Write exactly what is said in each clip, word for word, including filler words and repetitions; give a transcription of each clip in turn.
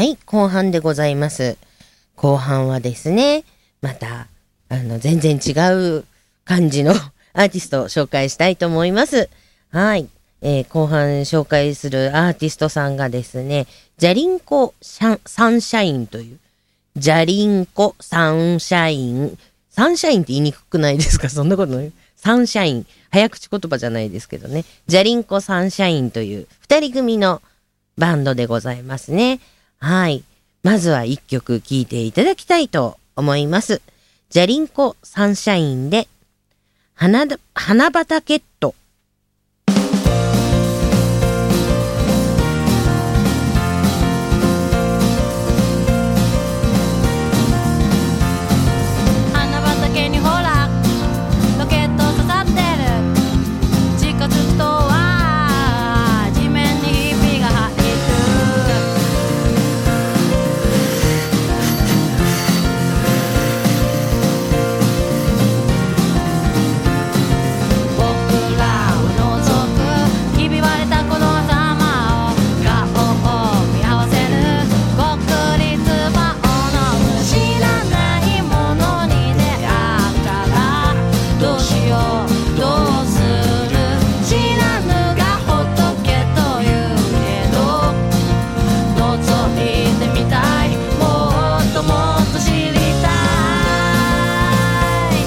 、後半でございます。後半はですね、またあの全然違う感じのアーティストを紹介したいと思います。はい、えー、後半紹介するアーティストさんがですね、ジャリンコサンシャインという、ジャリンコサンシャイン、サンシャインって言いにくくないですか？そんなことない。サンシャイン、早口言葉じゃないですけどね。ジャリンコサンシャインという二人組のバンドでございますね。はい。まずは一曲聴いていただきたいと思います。ジャリンコサンシャインで花、花畑っと。 花畑にほらロケット刺さってる。近づくとは地面にひびが入る。僕らを覗くひび割れたこの狭間を顔を見合わせる。国立は知らないものに出会ったらどうしようどうする。知らぬが仏というけど覗いてみたい。もっともっと知りたい。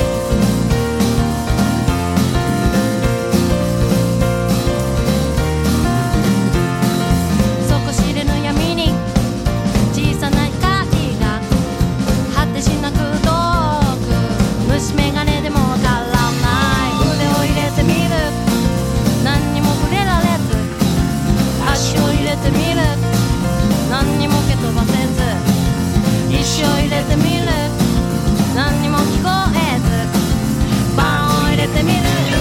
底知れぬ闇に小さな光が果てしなく遠く。虫眼鏡でもわからない。腕を入れてみる。何にも触れられず。足を入れてみる。何にも蹴飛ばせず。石を入れてみる。何にも聞こえず。パンを入れてみる。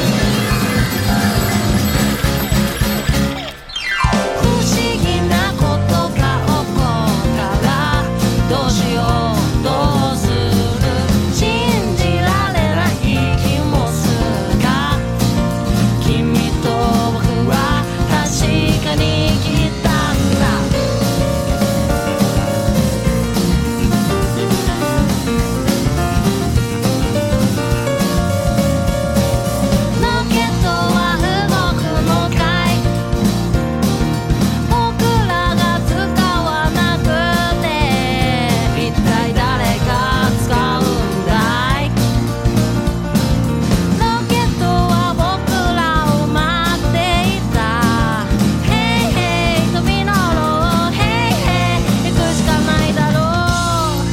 不思議なことが起こったらどうしようどうする。信じられない気もするが君と僕は確かに来たんだ。ロケットは動くのかい。僕らが使わなくて一体誰が使うんだい。ロケットは僕らを待っていた。ヘイヘイ飛び乗ろう。ヘイヘイ行くしかないだろう。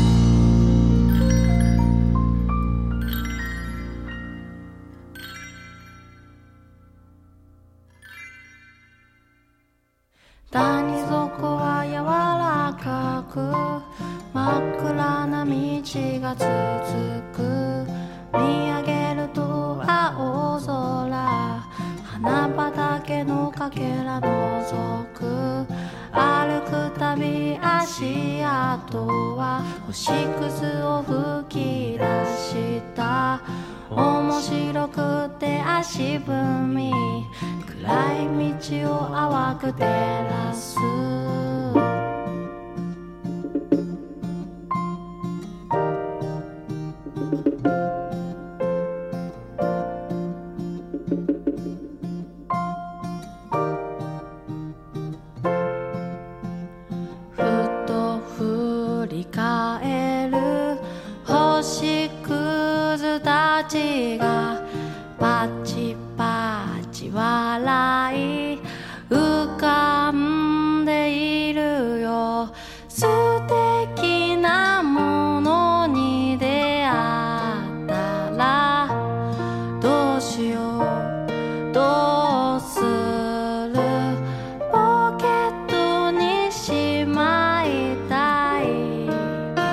谷底は柔らかく真っ暗な道が続く。見上げると青空。花畑のかけら覗く。歩くたび足跡は星屑を吹き出した。面白くて足踏み。暗い道を淡く照らす。ふと振り返る星屑たちがパチパチ笑い浮かんでいるよ。素敵なものに出会ったらどうしようどうする。ポケットにしまいたい。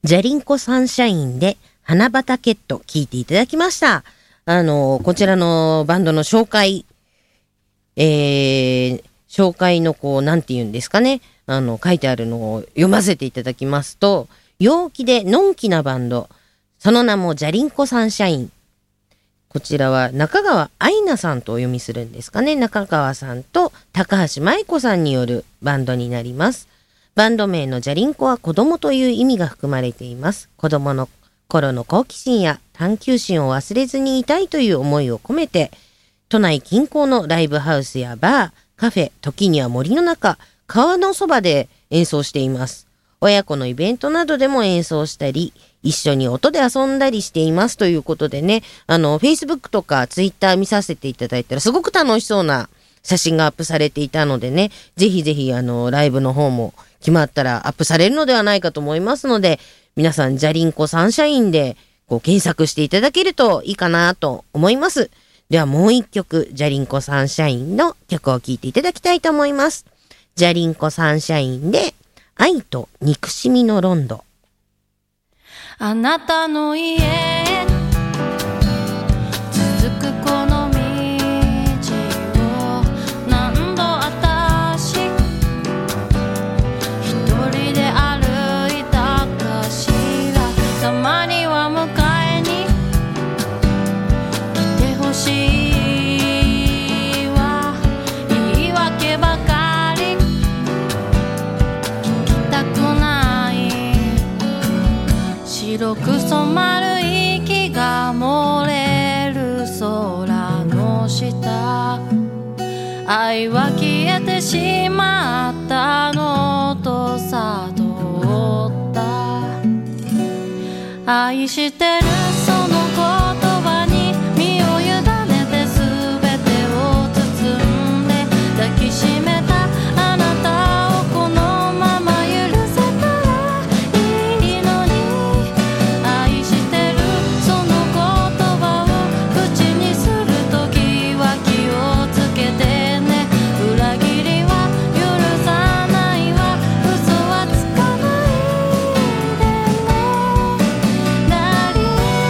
ジャリンコサンシャインで花畑っと聞いていただきました。あの、こちらのバンドの紹介、えー、紹介のこう、なんて言うんですかね。あの、書いてあるのを読ませていただきますと、陽気でのんきなバンド、その名もジャリンコサンシャイン。こちらは中川愛菜さんとお読みするんですかね。中川さんと高橋舞子さんによるバンドになります。バンド名のジャリンコは子供という意味が含まれています。子供の頃の好奇心や探求心を忘れずにいたいという思いを込めて、都内近郊のライブハウスやバー、カフェ、時には森の中、川のそばで演奏しています。親子のイベントなどでも演奏したり、一緒に音で遊んだりしていますということでね、あの、Facebook とか Twitter 見させていただいたらすごく楽しそうな写真がアップされていたのでね、ぜひぜひあの、ライブの方も決まったらアップされるのではないかと思いますので、皆さんジャリンコサンシャインでこう検索していただけるといいかなと思います。ではもう一曲、ジャリンコサンシャインの曲を聴いていただきたいと思います。ジャリンコサンシャインで愛と憎しみのロンド。 あなたの家へ続くこの道を何度私一人で歩いたかしら。たまには迎えに来てほしいわ、言い訳ばかり聞きたくない。白く染まる息が漏れる空の下、愛は消えてしまったのと悟った。愛してるその言葉に身を委ねて全てを包んで抱きしめたあなたをこのまま許せたらいいのに。愛してるその言葉を口にするときは気をつけてね。裏切りは許さないわ、嘘はつかないでね。ダリー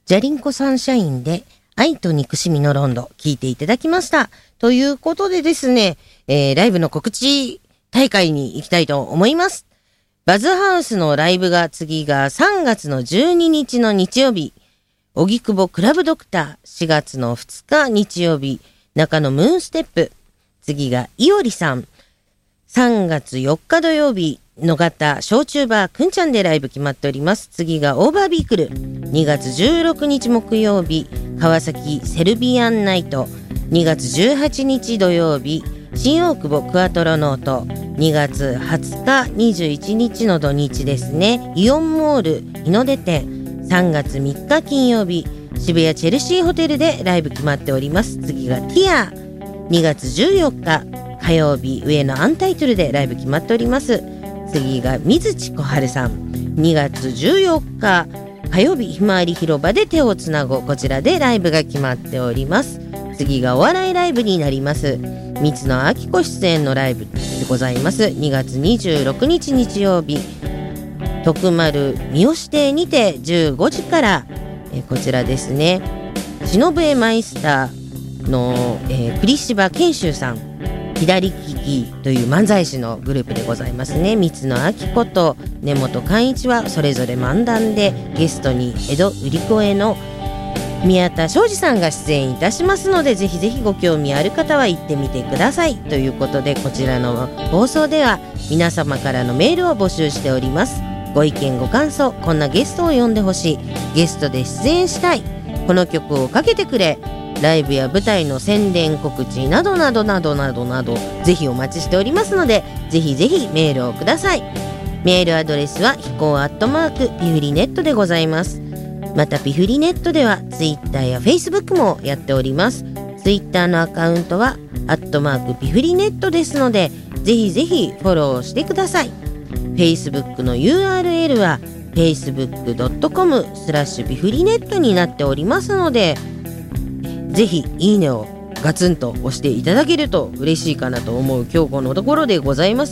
ジャリンコサンシャインで愛と憎しみのロンド聞いていただきました。ということでですね、えー、ライブの告知大会に行きたいと思います。バズハウスのライブが次がさんがつのじゅうににちの日曜日、荻窪クラブドクター、しがつのふつか日曜日、中野ムーンステップ、次がいおりさん、さんがつよっか土曜日、野方小中バーくんちゃんでライブ決まっております。次がオーバービークル、にがつじゅうろくにち木曜日、川崎セルビアンナイト、にがつじゅうはちにち土曜日、新大久保クアトロノート、にがつはつかにじゅういちにちの土日ですね、イオンモール日の出店、さんがつみっか金曜日、渋谷チェルシーホテルでライブ決まっております。次がティア、にがつじゅうよっか火曜日、上野アンタイトルでライブ決まっております。次が水地小春さん、にがつじゅうよっか火曜日、ひまわり広場で手をつなご、こちらでライブが決まっております。次がお笑いライブになります。三野明子出演のライブでございます。にがつにじゅうろくにち日曜日、徳丸三好亭にてじゅうごじから、えこちらですね、忍笛マイスターの、えー、栗柴賢秀さん、左利きという漫才師のグループでございますね。三野明子と根本寛一はそれぞれ漫談で、ゲストに江戸売り子への宮田庄司さんが出演いたしますので、ぜひぜひご興味ある方は行ってみてください。ということで、こちらの放送では皆様からのメールを募集しております。ご意見ご感想、こんなゲストを呼んでほしい、ゲストで出演したい、この曲をかけてくれ、ライブや舞台の宣伝告知などなどなどなどなど、ぜひお待ちしておりますので、ぜひぜひメールをください。メールアドレスは飛行アットマークピフリネットでございます。またピフリネットではツイッターやフェイスブックもやっております。ツイッターのアカウントはアットマークピフリネットですので、ぜひぜひフォローしてください。フェイスブックの ユーアールエル は フェイスブックドットコムスラッシュピフリネットになっておりますので、ぜひいいねをガツンと押していただけると嬉しいかなと思う今日このところでございます。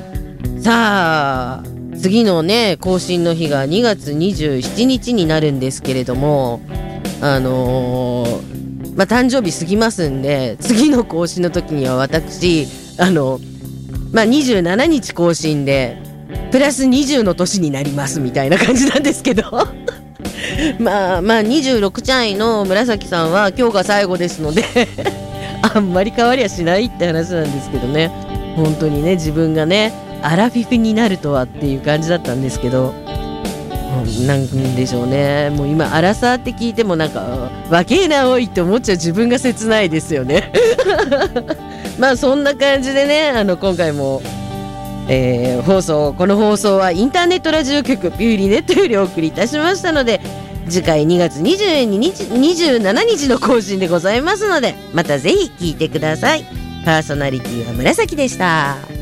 さあ、次のね更新の日がにがつにじゅうしちにちになるんですけれども、あのー、まあ誕生日過ぎますんで、次の更新の時には私あのまあにじゅうしちにち更新でプラスにじゅうの年になりますみたいな感じなんですけどまあまあにじゅうろくちゃいの紫さんは今日が最後ですのであんまり変わりはしないって話なんですけどね、本当にね自分がねアラフィフになるとはっていう感じだったんですけど、なんでしょうね、もう今アラサーって聞いてもなんか若えなおいって思っちゃう自分が切ないですよねまあそんな感じでね、あの今回も、えー、放送この放送はインターネットラジオ局ピューリネットよりお送りいたしましたので、次回にがつにじゅうににちにじゅうしちにちの更新でございますので、またぜひ聞いてください。パーソナリティは紫でした。